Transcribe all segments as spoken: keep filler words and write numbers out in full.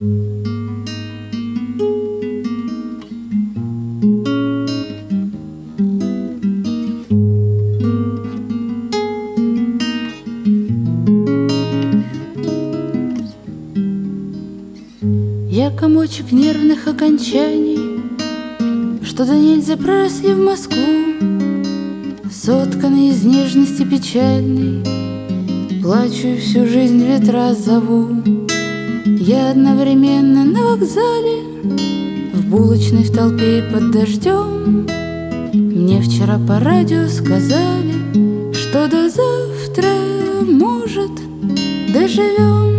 Я комочек нервных окончаний, что да нельзя проросли в Москву, сотканный из нежности печальной, плачу и всю жизнь ветра зову. Я одновременно на вокзале, в булочной, в толпе и под дождем. Мне вчера по радио сказали, что до завтра, может, доживем.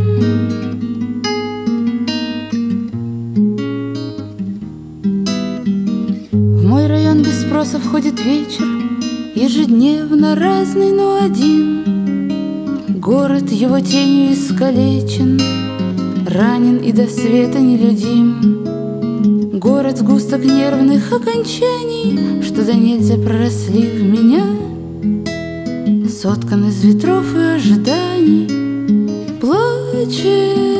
В мой район без спроса входит вечер, ежедневно разный, но один. Город его тенью искалечен, ранен и до света нелюдим. Город сгусток нервных окончаний, что да нельзя проросли в меня, соткан из ветров и ожиданий, плачет